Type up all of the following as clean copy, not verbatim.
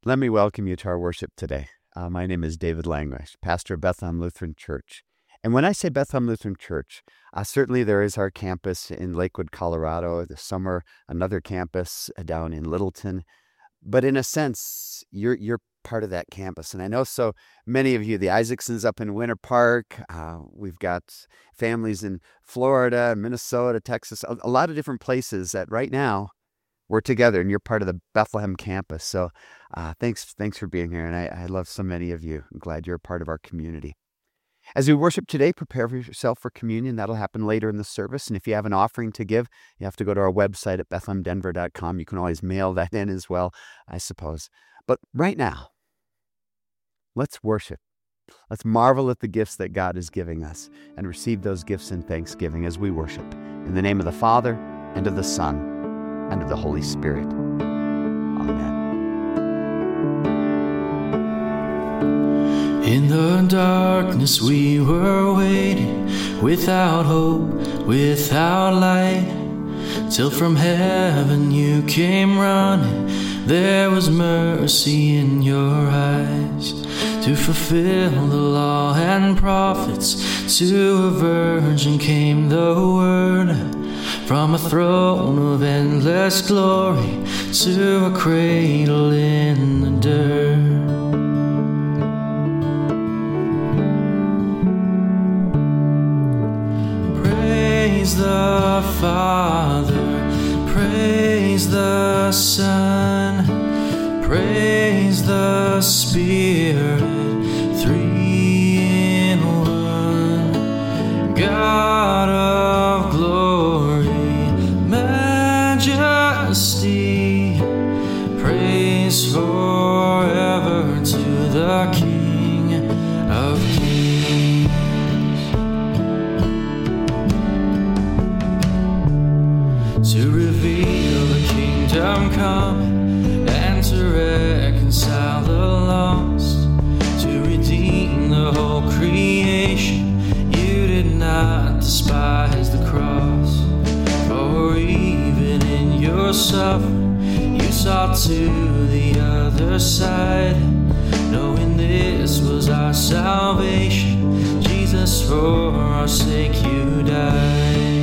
Let me welcome you to our worship today. My name is David Langreich, pastor of Bethlehem Lutheran Church. And when I say Bethlehem Lutheran Church, certainly there is our campus in Lakewood, Colorado. This summer, another campus down in Littleton. But in a sense, you're part of that campus. And I know so many of you, the Isaacsons up in Winter Park. We've got families in Florida, Minnesota, Texas, a lot of different places that right now we're together, and you're part of the Bethlehem campus. So thanks for being here, and I love so many of you. I'm glad you're a part of our community. As we worship today, prepare yourself for communion. That'll happen later in the service, and if you have an offering to give, you have to go to our website at bethlehemdenver.com. You can always mail that in as well, I suppose. But right now, let's worship. Let's marvel at the gifts that God is giving us and receive those gifts in thanksgiving as we worship. In the name of the Father, and of the Son, and of the Holy Spirit. Amen. In the darkness we were waiting, without hope, without light, till from heaven you came running. There was mercy in your eyes, to fulfill the law and prophets. To a virgin came the word, from a throne of endless glory to a cradle in the dirt. Praise the Father, praise the Son, praise the Spirit, three in one. God of glory, majesty, praise forever to the King of Kings. To reveal the kingdom come and to reconcile the lost, to redeem the whole creation. You did not despise the cross, for even in your suffering you saw to the other side, knowing this was our salvation. Jesus, for our sake you died.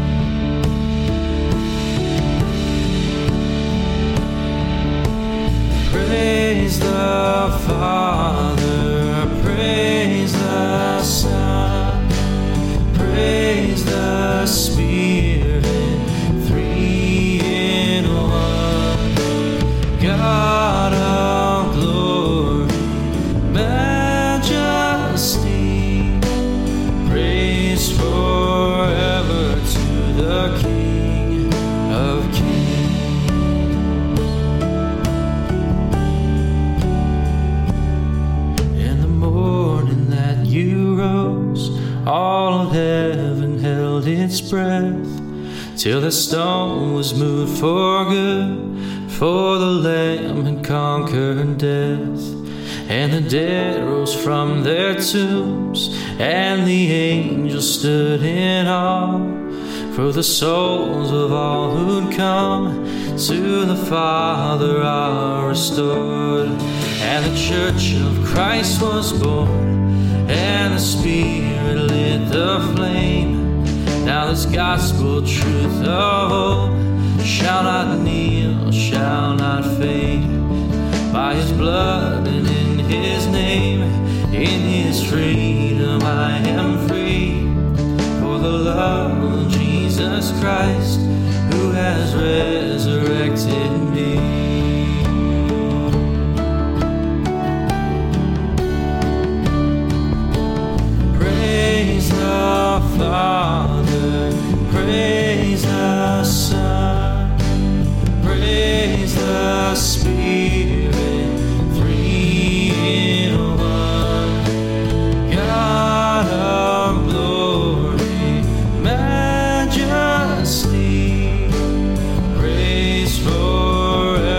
Praise the Father, praise the Son, praise the Spirit, three in one. God of glory, majesty, praise forever to the King of Kings. All of heaven held its breath, till the stone was moved for good, for the Lamb had conquered death. And the dead rose from their tombs, and the angels stood in awe, for the souls of all who'd come to the Father are restored. And the church of Christ was born, and the Spirit lit the flame. Now this gospel truth of hope shall not kneel, shall not fade. By His blood and in His name, in His freedom I am free. For the love of Jesus Christ, who has resurrected me. Praise the Father, praise the Son, praise the Spirit, three in one. God of glory, majesty, praise forever.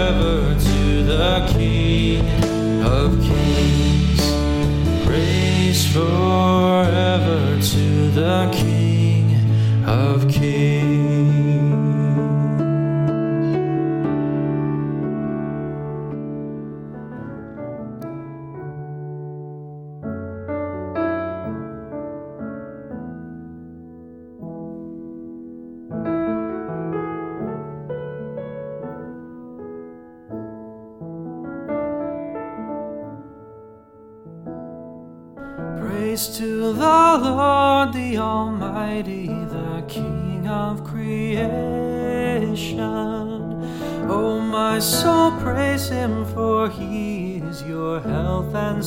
Praise to the Lord, the Almighty, the King of creation. Oh, my soul, praise him, for he is your health and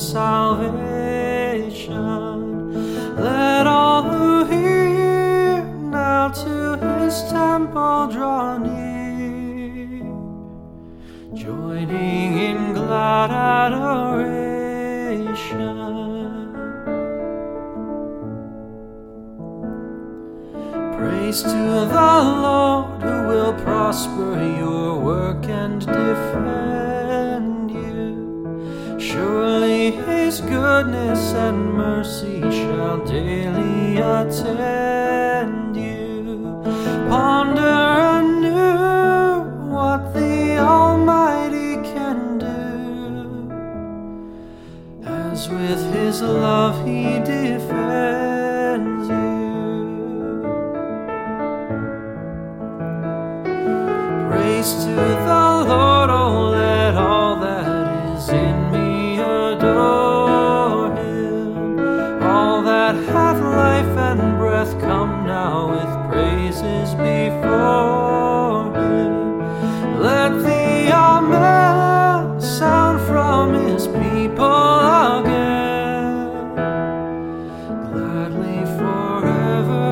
salvation. Let all who hear now to his temple draw near, joining in glad adoration. Praise to the Lord, who will prosper your work and defend you. Surely his goodness and mercy shall daily attend you. Ponder anew what the Almighty can do, as with his love he defends you. Praise to the Lord, oh, let all that is in me adore him. All that hath life and breath, come now with praises before him. Let the Amen sound from his people again, gladly forever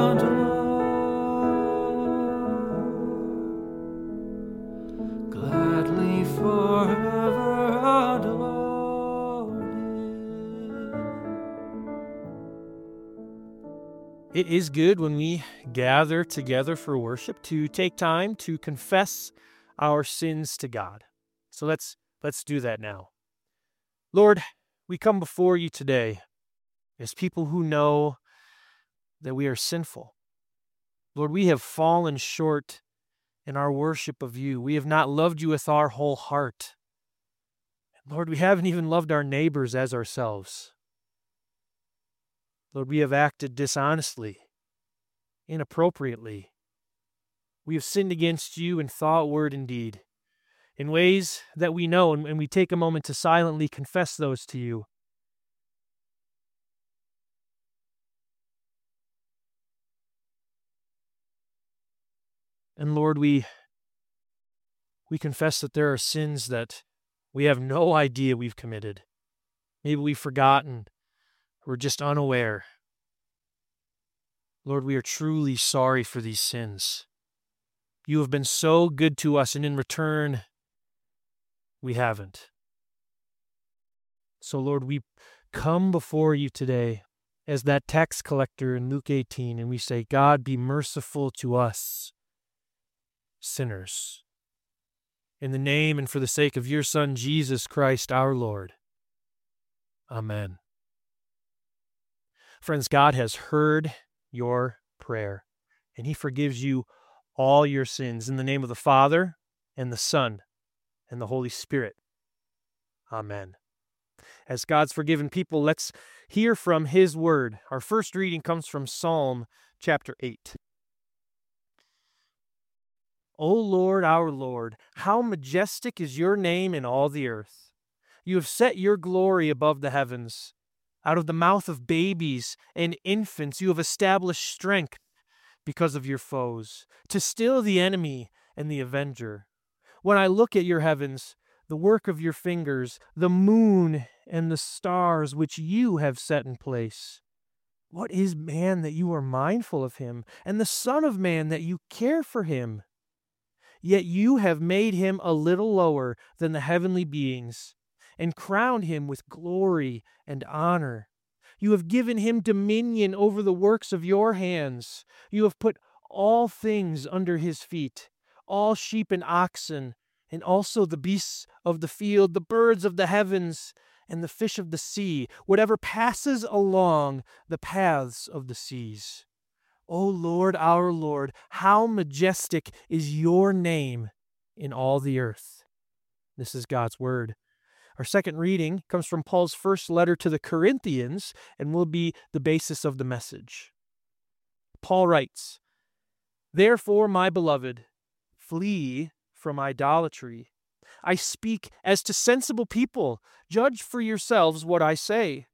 adore, gladly forever adore him. It is good when we gather together for worship to take time to confess our sins to God. So let's do that now. Lord, we come before you today as people who know that we are sinful. Lord, we have fallen short in our worship of you. We have not loved you with our whole heart. Lord, we haven't even loved our neighbors as ourselves. Lord, we have acted dishonestly, inappropriately. We have sinned against you in thought, word, and deed, in ways that we know, and we take a moment to silently confess those to you. And Lord, we confess that there are sins that we have no idea we've committed. Maybe we've forgotten. We're just unaware. Lord, we are truly sorry for these sins. You have been so good to us, and in return, we haven't. So, Lord, we come before you today as that tax collector in Luke 18, and we say, God, be merciful to us, sinners. In the name and for the sake of your Son, Jesus Christ, our Lord. Amen. Friends, God has heard your prayer, and he forgives you all your sins. In the name of the Father, and the Son, and the Holy Spirit. Amen. As God's forgiven people, let's hear from his word. Our first reading comes from Psalm chapter 8. O Lord, our Lord, how majestic is your name in all the earth. You have set your glory above the heavens. Out of the mouth of babies and infants you have established strength because of your foes, to still the enemy and the avenger. When I look at your heavens, the work of your fingers, the moon and the stars which you have set in place. What is man that you are mindful of him, and the Son of Man that you care for him? Yet you have made him a little lower than the heavenly beings, and crowned him with glory and honor. You have given him dominion over the works of your hands. You have put all things under his feet, all sheep and oxen, and also the beasts of the field, the birds of the heavens, and the fish of the sea, whatever passes along the paths of the seas. O Lord, our Lord, how majestic is your name in all the earth. This is God's word. Our second reading comes from Paul's first letter to the Corinthians and will be the basis of the message. Paul writes, Therefore, my beloved, flee from idolatry. I speak as to sensible people. Judge for yourselves what I say.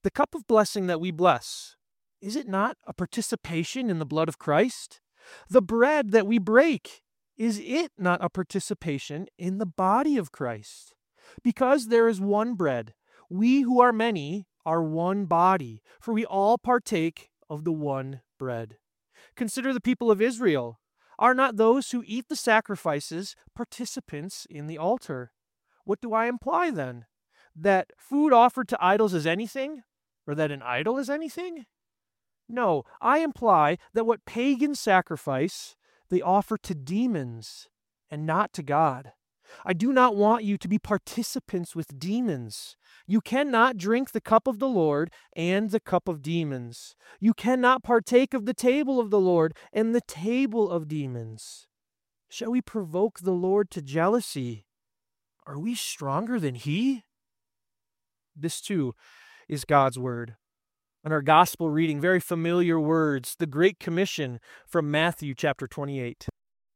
The cup of blessing that we bless, is it not a participation in the blood of Christ? The bread that we break, is it not a participation in the body of Christ? Because there is one bread, we who are many are one body, for we all partake of the one bread. Consider the people of Israel. Are not those who eat the sacrifices participants in the altar? What do I imply then? That food offered to idols is anything? Or that an idol is anything? No, I imply that what pagans sacrifice, they offer to demons and not to God. I do not want you to be participants with demons. You cannot drink the cup of the Lord and the cup of demons. You cannot partake of the table of the Lord and the table of demons. Shall we provoke the Lord to jealousy? Are we stronger than He? This too is God's word. In our gospel reading, very familiar words, the Great Commission from Matthew chapter 28.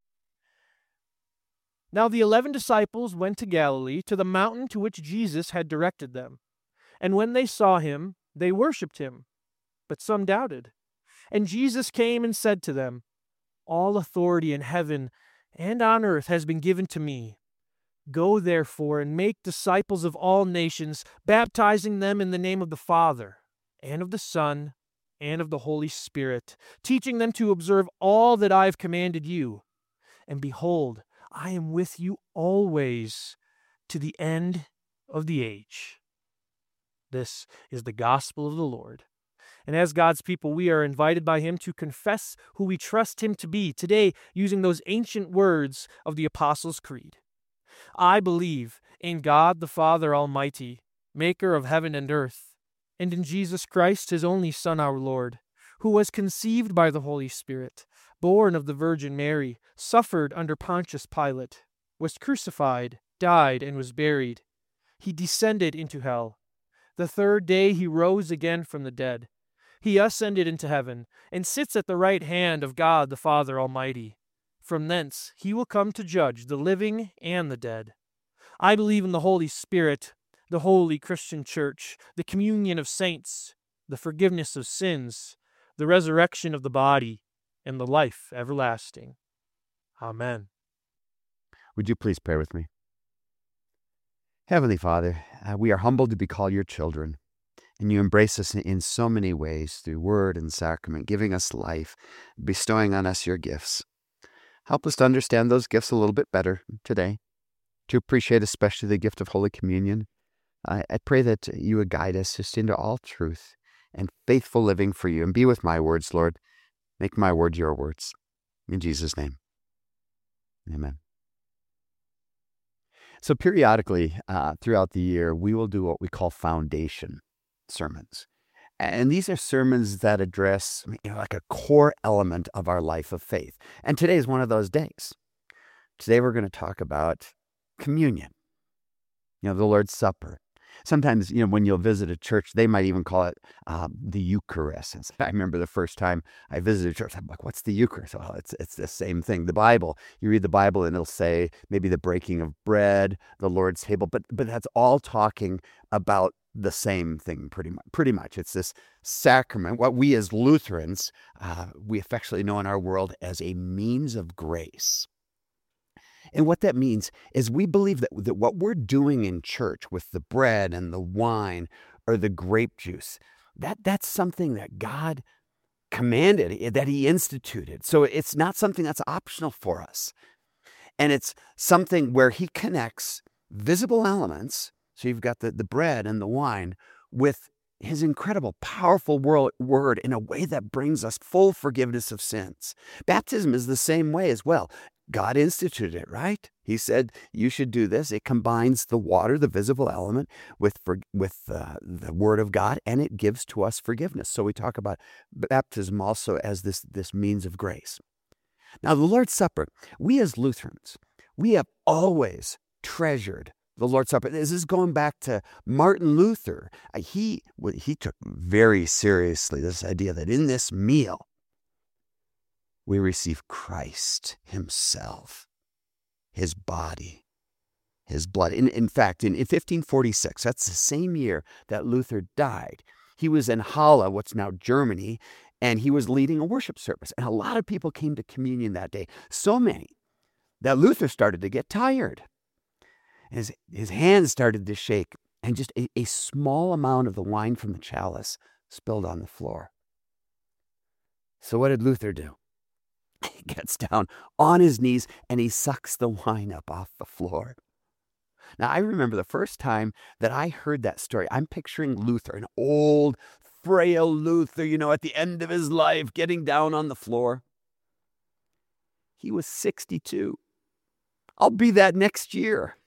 Now the 11 disciples went to Galilee, to the mountain to which Jesus had directed them. And when they saw him, they worshipped him, but some doubted. And Jesus came and said to them, All authority in heaven and on earth has been given to me. Go therefore and make disciples of all nations, baptizing them in the name of the Father, and of the Son, and of the Holy Spirit, teaching them to observe all that I have commanded you. And behold, I am with you always to the end of the age. This is the gospel of the Lord. And as God's people, we are invited by Him to confess who we trust Him to be, today using those ancient words of the Apostles' Creed. I believe in God the Father Almighty, maker of heaven and earth, and in Jesus Christ, His only Son, our Lord, who was conceived by the Holy Spirit, born of the Virgin Mary, suffered under Pontius Pilate, was crucified, died, and was buried. He descended into hell. The third day He rose again from the dead. He ascended into heaven, and sits at the right hand of God the Father Almighty. From thence He will come to judge the living and the dead. I believe in the Holy Spirit, the holy Christian Church, the communion of saints, the forgiveness of sins, the resurrection of the body, and the life everlasting. Amen. Would you please pray with me? Heavenly Father, we are humbled to be called your children, and you embrace us in so many ways through word and sacrament, giving us life, bestowing on us your gifts. Help us to understand those gifts a little bit better today, to appreciate especially the gift of Holy Communion. I pray that you would guide us just into all truth and faithful living for you, and be with my words, Lord. Make my words your words. In Jesus' name, amen. So periodically throughout the year, we will do what we call foundation sermons. And these are sermons that address like a core element of our life of faith. And today is one of those days. Today we're going to talk about communion, the Lord's Supper. Sometimes, when you'll visit a church, they might even call it the Eucharist. And I remember the first time I visited a church, I'm like, what's the Eucharist? Well, it's the same thing. The Bible, you read the Bible and it'll say maybe the breaking of bread, the Lord's table, but that's all talking about the same thing pretty much. It's this sacrament, what we as Lutherans, we affectionately know in our world as a means of grace. And what that means is we believe that what we're doing in church with the bread and the wine or the grape juice, that's something that God commanded, that He instituted. So it's not something that's optional for us. And it's something where He connects visible elements, so you've got the bread and the wine, with His incredible, powerful word in a way that brings us full forgiveness of sins. Baptism is the same way as well. God instituted it, right? He said, you should do this. It combines the water, the visible element, with the Word of God, and it gives to us forgiveness. So we talk about baptism also as this means of grace. Now, the Lord's Supper, we as Lutherans, we have always treasured the Lord's Supper. This is going back to Martin Luther. He took very seriously this idea that in this meal, we receive Christ Himself, His body, His blood. In fact, in 1546, that's the same year that Luther died, He was in Halle, what's now Germany, and he was leading a worship service. And a lot of people came to communion that day. So many that Luther started to get tired. His hands started to shake, and just a small amount of the wine from the chalice spilled on the floor. So what did Luther do? He gets down on his knees and he sucks the wine up off the floor. Now, I remember the first time that I heard that story, I'm picturing Luther, an old, frail Luther, at the end of his life, getting down on the floor. He was 62. I'll be that next year.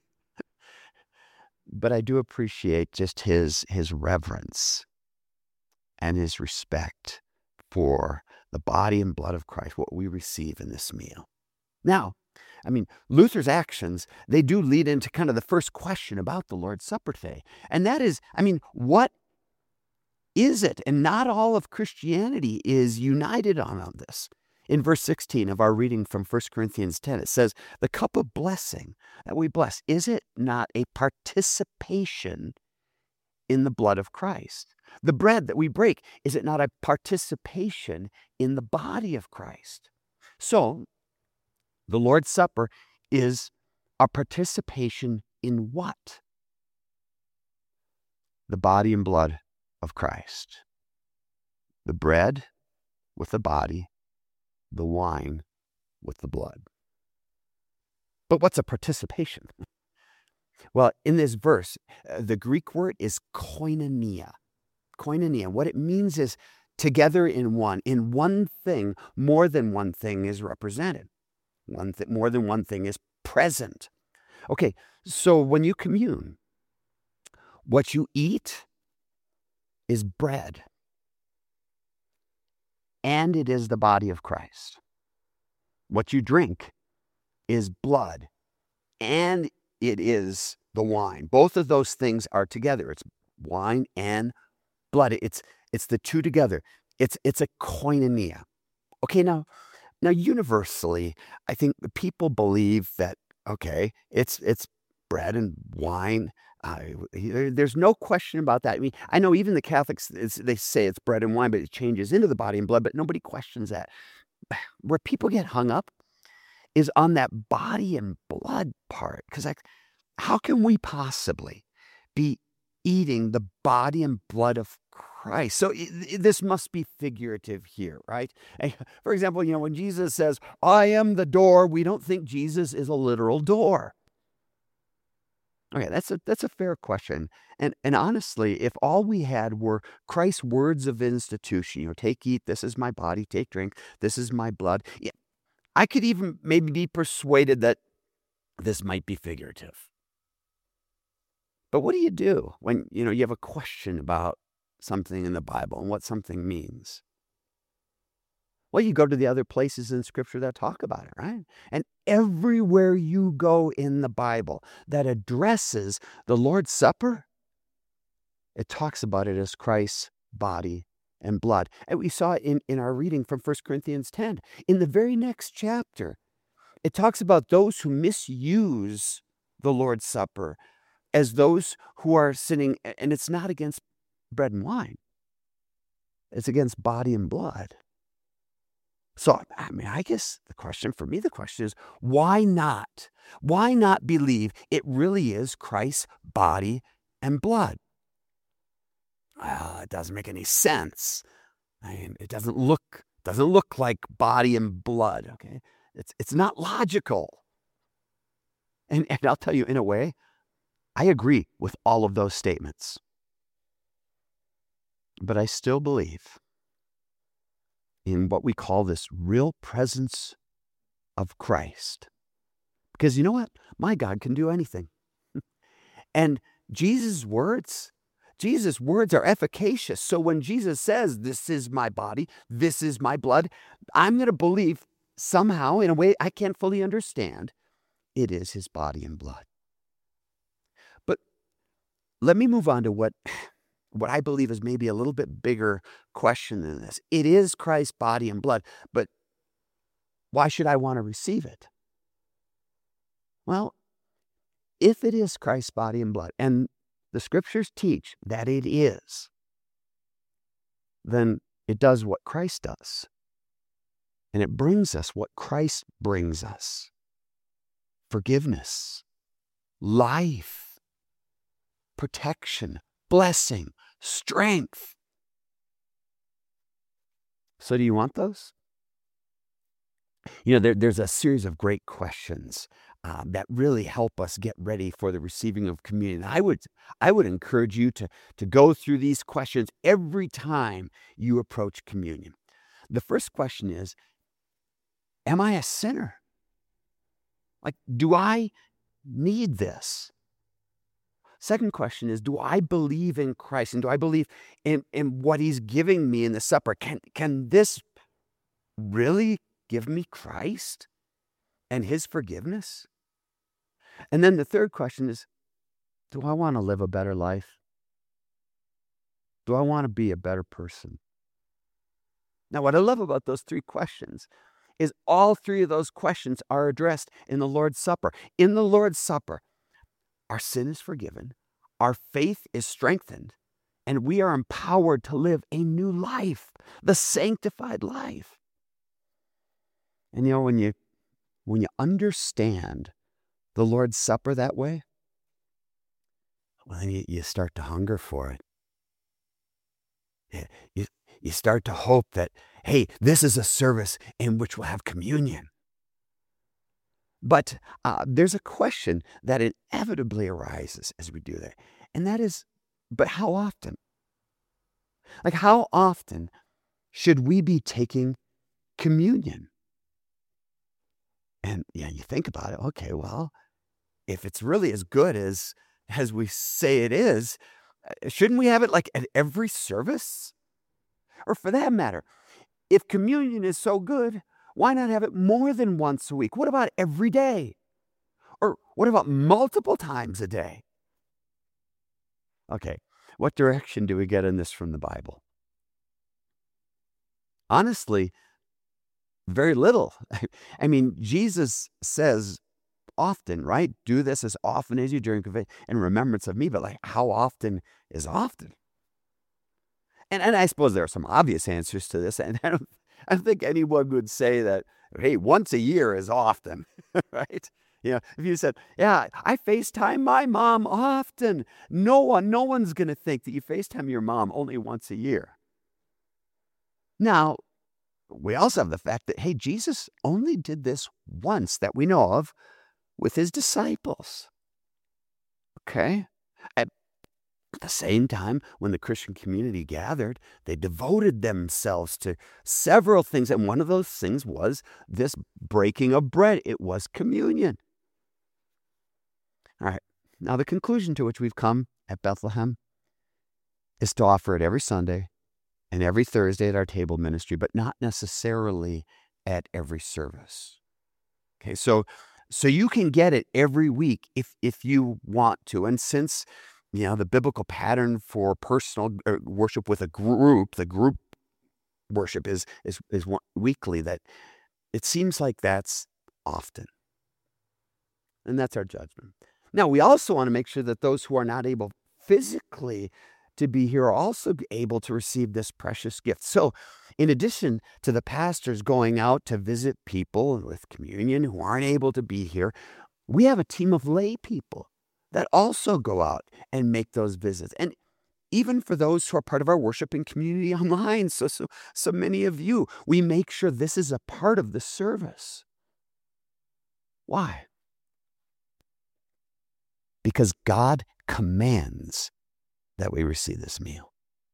But I do appreciate just his reverence and his respect for the body and blood of Christ, what we receive in this meal. Now, Luther's actions, they do lead into kind of the first question about the Lord's Supper today. And that is, what is it? And not all of Christianity is united on this. In verse 16 of our reading from 1 Corinthians 10, it says, the cup of blessing that we bless, is it not a participation in the blood of Christ? The bread that we break, is it not a participation in the body of Christ? So, the Lord's Supper is a participation in what? The body and blood of Christ. The bread with the body, the wine with the blood. But what's a participation? Well, in this verse, the Greek word is koinonia. Koinonia. What it means is together in one. In one thing, more than one thing is represented. More than one thing is present. Okay, so when you commune, what you eat is bread. And it is the body of Christ. What you drink is blood. And it is the wine. Both of those things are together. It's wine and blood. It's the two together. It's a koinonia. Okay, now universally, I think the people believe that, okay, it's bread and wine. There's no question about that. I know even the Catholics, they say it's bread and wine, but it changes into the body and blood, but nobody questions that. Where people get hung up is on that body and blood part. Because how can we possibly be eating the body and blood of Christ? So this must be figurative here, right? For example, when Jesus says, I am the door, we don't think Jesus is a literal door. Okay, that's a fair question. And honestly, if all we had were Christ's words of institution, take, eat, this is my body, take, drink, this is my blood, I could even maybe be persuaded that this might be figurative. But what do you do when, you have a question about something in the Bible and what something means? Well, you go to the other places in Scripture that talk about it, right? And everywhere you go in the Bible that addresses the Lord's Supper, it talks about it as Christ's body and blood. And we saw it in our reading from 1 Corinthians 10. In the very next chapter, it talks about those who misuse the Lord's Supper as those who are sinning, and it's not against bread and wine. It's against body and blood. So, I guess the question is, why not? Why not believe it really is Christ's body and blood? Well, it doesn't make any sense. It doesn't look like body and blood, okay? It's not logical. And I'll tell you, in a way, I agree with all of those statements. But I still believe in what we call this real presence of Christ. Because you know what? My God can do anything. And Jesus' words are efficacious. So when Jesus says, this is my body, this is my blood, I'm going to believe somehow, in a way I can't fully understand, it is his body and blood. But let me move on to what I believe is maybe a little bit bigger question than this. It is Christ's body and blood, but why should I want to receive it? Well, if it is Christ's body and blood, and the Scriptures teach that it is, then it does what Christ does. And it brings us what Christ brings us: forgiveness, life, protection, blessing, strength. So do you want those? There's a series of great questions that really help us get ready for the receiving of communion. I would encourage you to go through these questions every time you approach communion. The first question is, am I a sinner? Like, do I need this? Second question is, do I believe in Christ, and do I believe in what he's giving me in the supper? Can this really give me Christ and his forgiveness? And then the third question is, do I want to live a better life? Do I want to be a better person? Now, what I love about those three questions is all three of those questions are addressed in the Lord's Supper. In the Lord's Supper, our sin is forgiven, our faith is strengthened, and we are empowered to live a new life, the sanctified life. And when you understand the Lord's Supper that way, well, then you start to hunger for it. You start to hope that, hey, this is a service in which we'll have communion. But there's a question that inevitably arises as we do that. And that is, but how often? Like, how often should we be taking communion? And you think about it, okay, well, if it's really as good as we say it is, shouldn't we have it like at every service? Or for that matter, if communion is so good, why not have it more than once a week? What about every day? Or what about multiple times a day? Okay, what direction do we get in this from the Bible? Honestly, very little. I mean, Jesus says often, right? Do this as often as you drink of it in remembrance of me. But like, how often is often? And I suppose there are some obvious answers to this. And I don't think anyone would say that, hey, once a year is often, right? If you said, yeah, I FaceTime my mom often, no one's going to think that you FaceTime your mom only once a year. Now, we also have the fact that, hey, Jesus only did this once that we know of with his disciples. Okay? At the same time, when the Christian community gathered, they devoted themselves to several things. And one of those things was this breaking of bread. It was communion. All right. Now, the conclusion to which we've come at Bethlehem is to offer it every Sunday and every Thursday at our table ministry, but not necessarily at every service. Okay, so you can get it every week if you want to. And since the biblical pattern for personal worship with a group, the group worship is weekly, that it seems like that's often. And that's our judgment. Now, we also want to make sure that those who are not able physically to be here are also able to receive this precious gift. So, in addition to the pastors going out to visit people with communion who aren't able to be here, we have a team of lay people that also go out and make those visits. And even for those who are part of our worshiping community online, so many of you, we make sure this is a part of the service. Why? Because God commands that we receive this meal.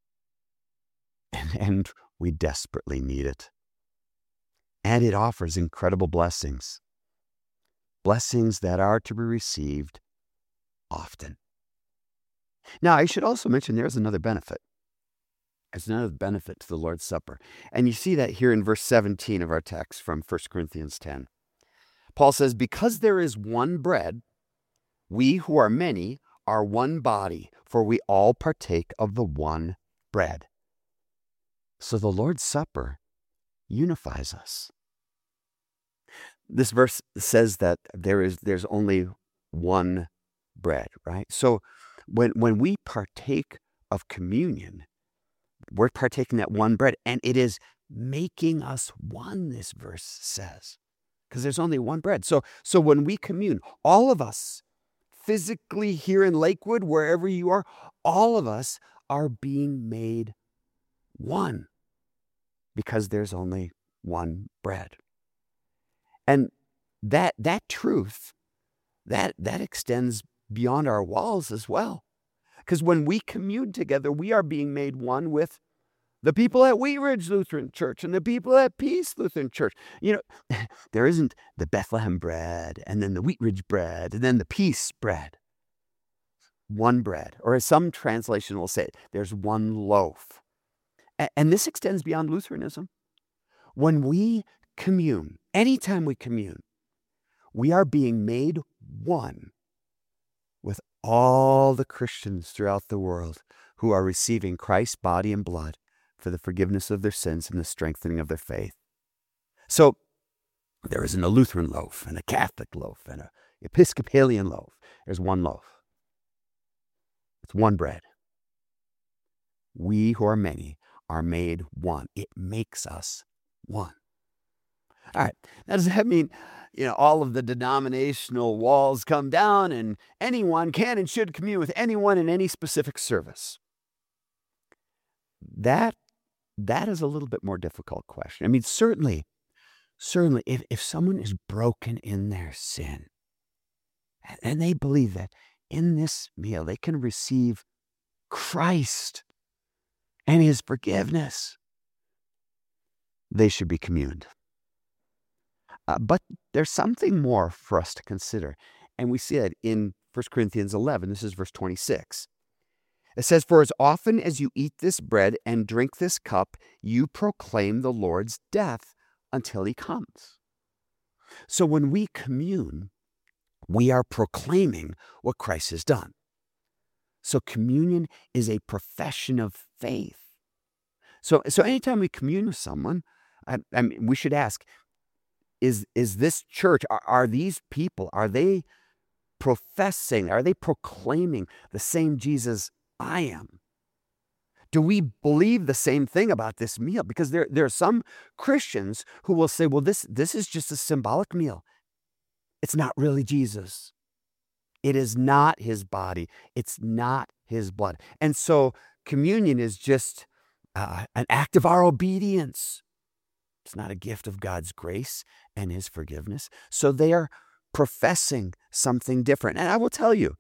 And we desperately need it. And it offers incredible blessings. Blessings that are to be received often. Now, I should also mention there's another benefit. There's another benefit to the Lord's Supper. And you see that here in verse 17 of our text from 1 Corinthians 10. Paul says, because there is one bread, we who are many are one body, for we all partake of the one bread. So the Lord's Supper unifies us. This verse says that there's only one bread, right? So when we partake of communion, we're partaking that one bread, and it is making us one, this verse says, because there's only one bread. So when we commune, all of us, physically here in Lakewood, wherever you are, all of us are being made one because there's only one bread. And that truth, that extends beyond our walls as well. Because when we commune together, we are being made one with the people at Wheat Ridge Lutheran Church and the people at Peace Lutheran Church. There isn't the Bethlehem bread and then the Wheat Ridge bread and then the Peace bread. One bread. Or as some translation will say, there's one loaf. And this extends beyond Lutheranism. When we commune, anytime we commune, we are being made one with all the Christians throughout the world who are receiving Christ's body and blood for the forgiveness of their sins and the strengthening of their faith. So there isn't a Lutheran loaf and a Catholic loaf and an Episcopalian loaf. There's one loaf. It's one bread. We who are many are made one. It makes us one. All right. Now, does that mean, all of the denominational walls come down and anyone can and should commune with anyone in any specific service? That is a little bit more difficult question. I mean, certainly, if someone is broken in their sin and they believe that in this meal they can receive Christ and his forgiveness, they should be communed. But there's something more for us to consider. And we see that in 1 Corinthians 11. This is verse 26. It says, "For as often as you eat this bread and drink this cup, you proclaim the Lord's death until he comes." So when we commune, we are proclaiming what Christ has done. So communion is a profession of faith. So anytime we commune with someone, I mean, we should ask, is this church, are these people, are they professing, are they proclaiming the same Jesus I am? Do we believe the same thing about this meal? Because there are some Christians who will say, well, this is just a symbolic meal. It's not really Jesus. It is not his body. It's not his blood. And so communion is just an act of our obedience. It's not a gift of God's grace and his forgiveness. So they are professing something different. And I will tell you,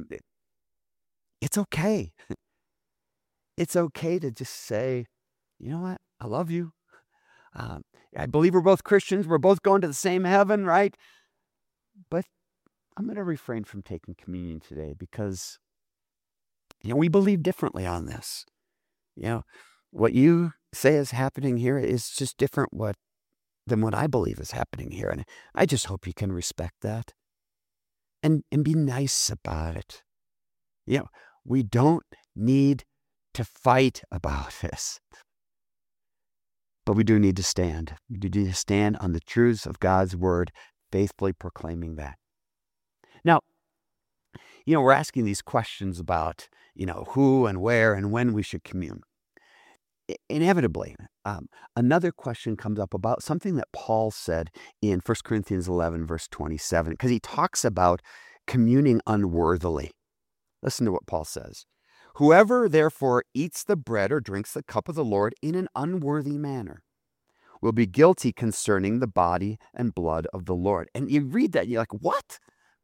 it's okay. It's okay to just say, you know what? I love you. I believe we're both Christians. We're both going to the same heaven, right? But I'm going to refrain from taking communion today because, we believe differently on this. What you say is happening here is just different than what I believe is happening here. And I just hope you can respect that and be nice about it. We don't need to fight about this, but we do need to stand. We do need to stand on the truths of God's word, faithfully proclaiming that. Now, we're asking these questions about, who and where and when we should commune. Inevitably, another question comes up about something that Paul said in 1 Corinthians 11, verse 27, because he talks about communing unworthily. Listen to what Paul says. "Whoever therefore eats the bread or drinks the cup of the Lord in an unworthy manner will be guilty concerning the body and blood of the Lord." And you read that and you're like, what?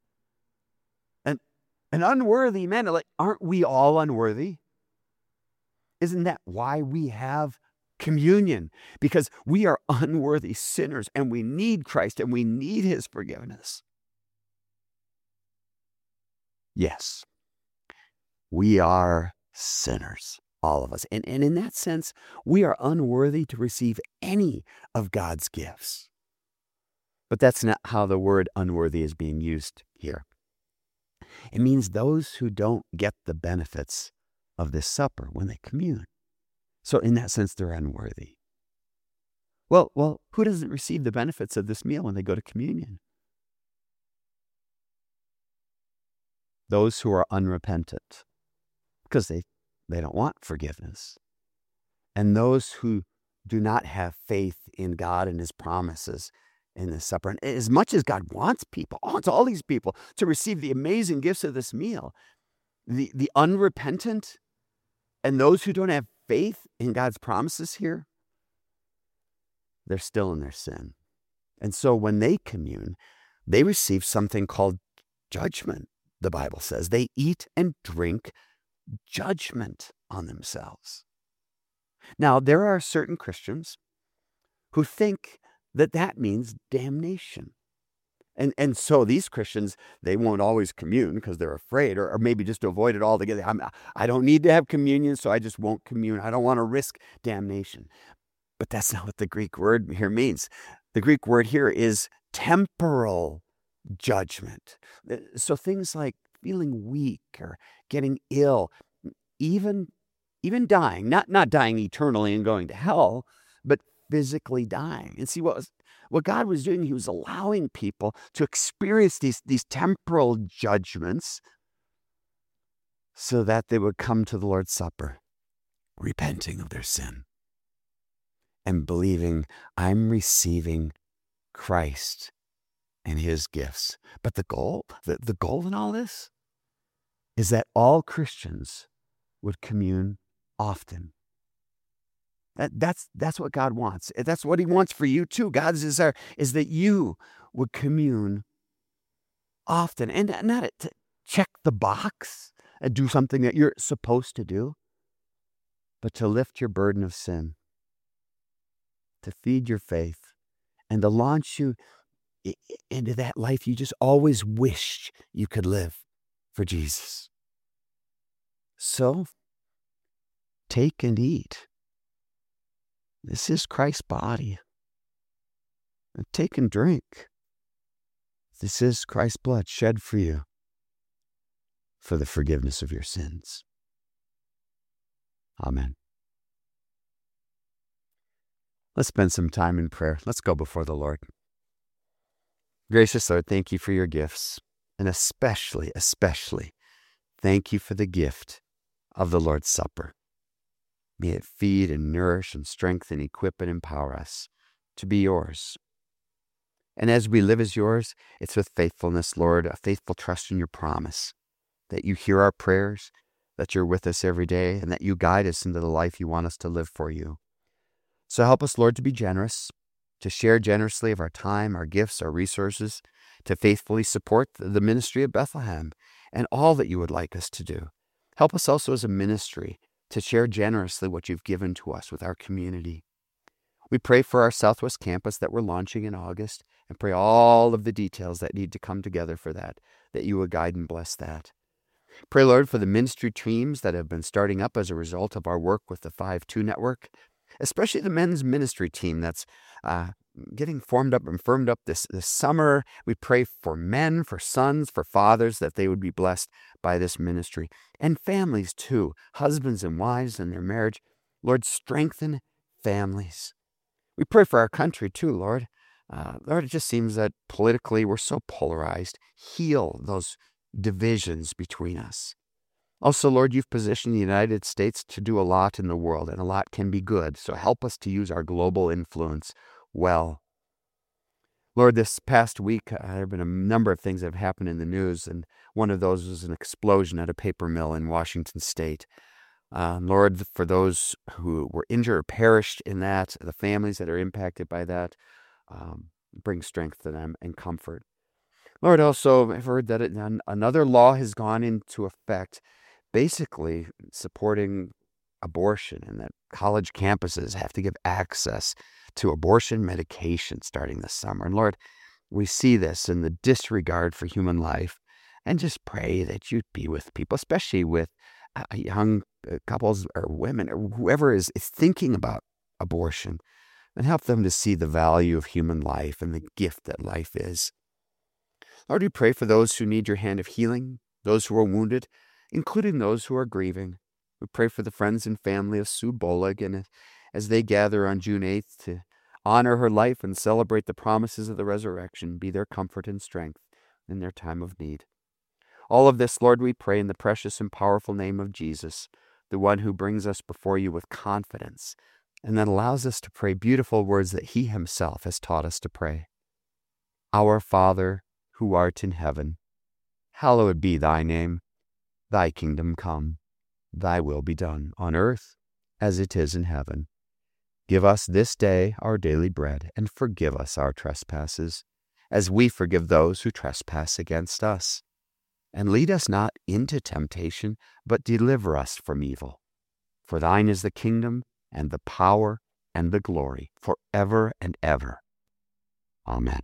An unworthy manner? Like, aren't we all unworthy? Isn't that why we have communion? Because we are unworthy sinners and we need Christ and we need his forgiveness. Yes, we are sinners, all of us. And in that sense, we are unworthy to receive any of God's gifts. But that's not how the word unworthy is being used here. It means those who don't get the benefits of this supper when they commune. So in that sense, they're unworthy. Well, who doesn't receive the benefits of this meal when they go to communion? Those who are unrepentant, because they don't want forgiveness. and those who do not have faith in God and his promises in this supper. And as much as God wants all these people to receive the amazing gifts of this meal, the unrepentant and those who don't have faith in God's promises here, they're still in their sin. And so when they commune, they receive something called judgment, the Bible says. They eat and drink judgment on themselves. Now, there are certain Christians who think that means damnation. And so these Christians, they won't always commune because they're afraid, or maybe just avoid it altogether. I don't need to have communion, so I just won't commune. I don't want to risk damnation. But that's not what the Greek word here means. The Greek word here is temporal judgment. So things like feeling weak or getting ill, even dying, not dying eternally and going to hell, but physically dying. And see, what God was doing, he was allowing people to experience these temporal judgments so that they would come to the Lord's Supper, repenting of their sin and believing, I'm receiving Christ and his gifts. But the goal in all this is that all Christians would commune often. That's what God wants. That's what he wants for you too. God's desire is that you would commune often, and not to check the box and do something that you're supposed to do, but to lift your burden of sin, to feed your faith, and to launch you into that life you just always wished you could live for Jesus. So, take and eat. This is Christ's body. And take and drink. This is Christ's blood shed for you for the forgiveness of your sins. Amen. Let's spend some time in prayer. Let's go before the Lord. Gracious Lord, thank you for your gifts, and especially, thank you for the gift of the Lord's Supper. May it feed and nourish and strengthen, equip and empower us to be yours. And as we live as yours, it's with faithfulness, Lord, a faithful trust in your promise, that you hear our prayers, that you're with us every day, and that you guide us into the life you want us to live for you. So help us, Lord, to be generous, to share generously of our time, our gifts, our resources, to faithfully support the ministry of Bethlehem and all that you would like us to do. Help us also as a ministry to share generously what you've given to us with our community. We pray for our Southwest campus that we're launching in August, and pray all of the details that need to come together for that you would guide and bless that. Pray, Lord, for the ministry teams that have been starting up as a result of our work with the 5-2 network, especially the men's ministry team that's getting formed up and firmed up this summer. We pray for men, for sons, for fathers, that they would be blessed by this ministry. And families too, husbands and wives in their marriage. Lord, strengthen families. We pray for our country too, Lord. Lord, it just seems that politically we're so polarized. Heal those divisions between us. Also, Lord, you've positioned the United States to do a lot in the world, and a lot can be good. So help us to use our global influence well. Lord, this past week, there have been a number of things that have happened in the news, and one of those was an explosion at a paper mill in Washington State. Lord, for those who were injured or perished in that, the families that are impacted by that, bring strength to them and comfort. Lord, also, I've heard that another law has gone into effect, basically supporting abortion, and that college campuses have to give access to abortion medication starting this summer. And Lord, we see this in the disregard for human life, and just pray that you'd be with people, especially with young couples or women or whoever is thinking about abortion, and help them to see the value of human life and the gift that life is. Lord, we pray for those who need your hand of healing, those who are wounded, including those who are grieving. We pray for the friends and family of Sue Bolig, and as they gather on June 8th to honor her life and celebrate the promises of the resurrection, be their comfort and strength in their time of need. All of this, Lord, we pray in the precious and powerful name of Jesus, the one who brings us before you with confidence and then allows us to pray beautiful words that he himself has taught us to pray. Our Father, who art in heaven, hallowed be thy name. Thy kingdom come, thy will be done on earth as it is in heaven. Give us this day our daily bread, and forgive us our trespasses, as we forgive those who trespass against us. And lead us not into temptation, but deliver us from evil. For thine is the kingdom, and the power, and the glory, forever and ever. Amen.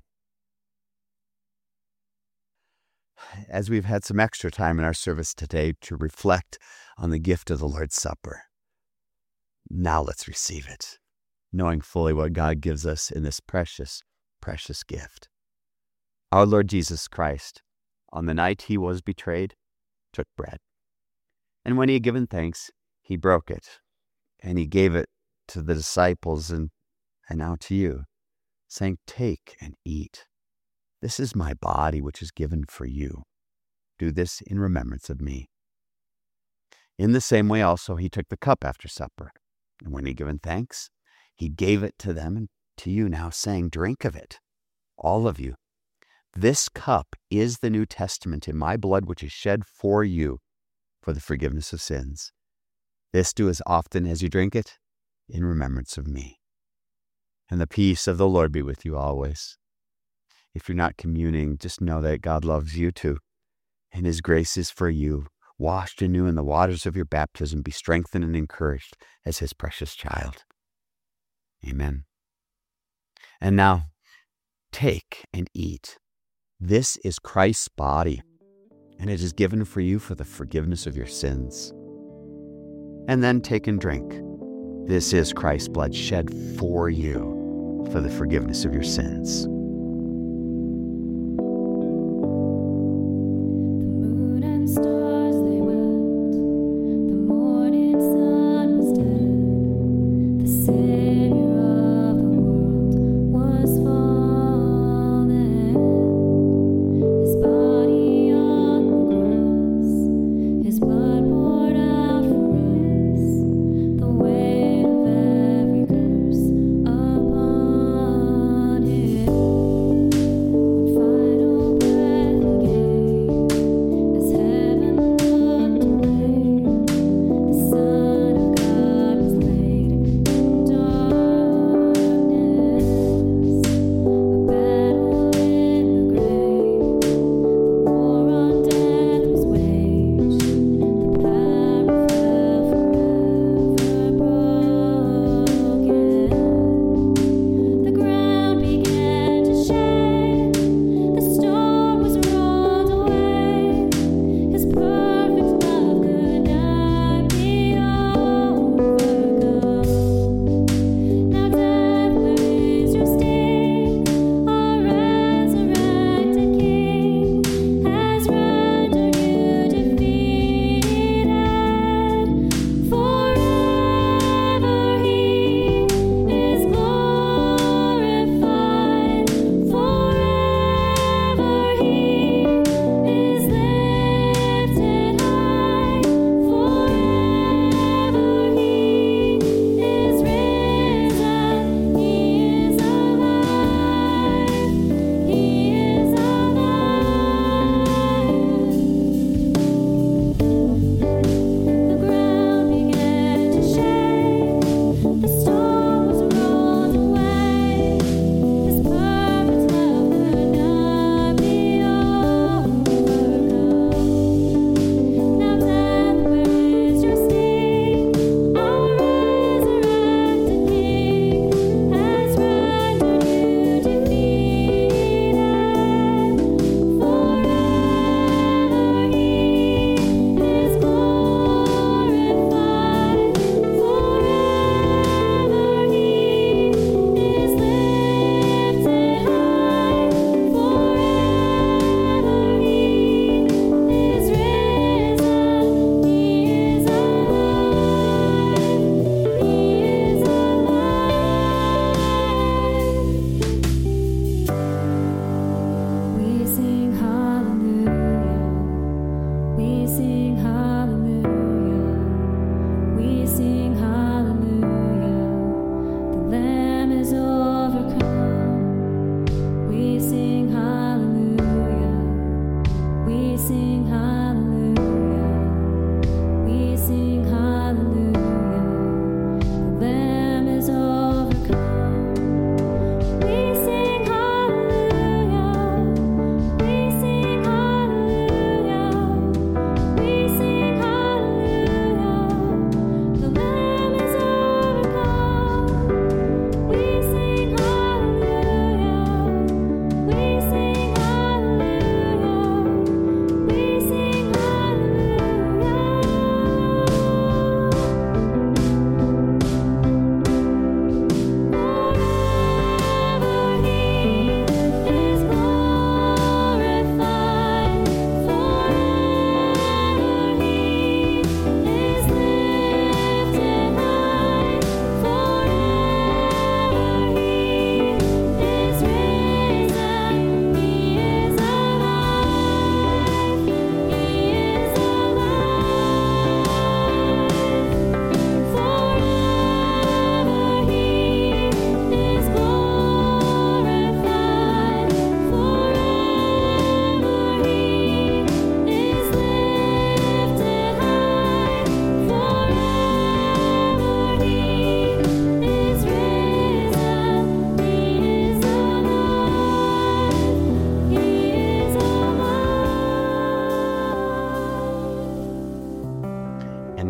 As we've had some extra time in our service today to reflect on the gift of the Lord's Supper, now let's receive it, knowing fully what God gives us in this precious, precious gift. Our Lord Jesus Christ, on the night he was betrayed, took bread. And when he had given thanks, he broke it, and he gave it to the disciples and now to you, saying, "Take and eat. This is my body, which is given for you. Do this in remembrance of me." In the same way also he took the cup after supper, and when he had given thanks, he gave it to them and to you now, saying, "Drink of it, all of you. This cup is the New Testament in my blood, which is shed for you for the forgiveness of sins. This do as often as you drink it in remembrance of me." And the peace of the Lord be with you always. If you're not communing, just know that God loves you too, and his grace is for you. Washed anew in the waters of your baptism, be strengthened and encouraged as his precious child. Amen. And now, take and eat. This is Christ's body, and it is given for you for the forgiveness of your sins. And then take and drink. This is Christ's blood shed for you for the forgiveness of your sins.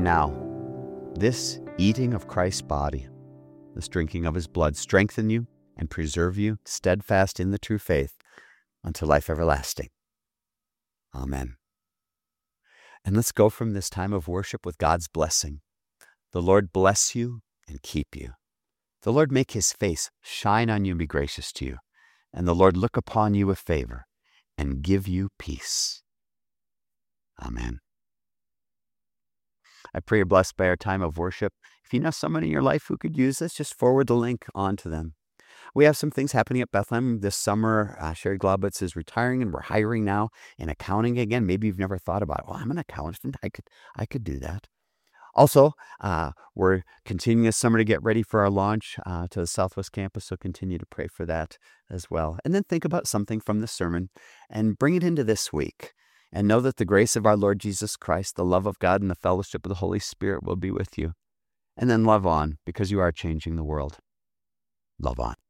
now, this eating of Christ's body, this drinking of his blood, strengthen you and preserve you steadfast in the true faith unto life everlasting. Amen. And let's go from this time of worship with God's blessing. The Lord bless you and keep you. The Lord make his face shine on you and be gracious to you. And the Lord look upon you with favor and give you peace. Amen. I pray you're blessed by our time of worship. If you know someone in your life who could use this, just forward the link on to them. We have some things happening at Bethlehem this summer. Sherry Glaubitz is retiring, and we're hiring now in accounting again. Maybe you've never thought about, well, I'm an accountant. I could do that. Also, we're continuing this summer to get ready for our launch to the Southwest Campus, so continue to pray for that as well. And then think about something from the sermon and bring it into this week. And know that the grace of our Lord Jesus Christ, the love of God, and the fellowship of the Holy Spirit will be with you. And then love on, because you are changing the world. Love on.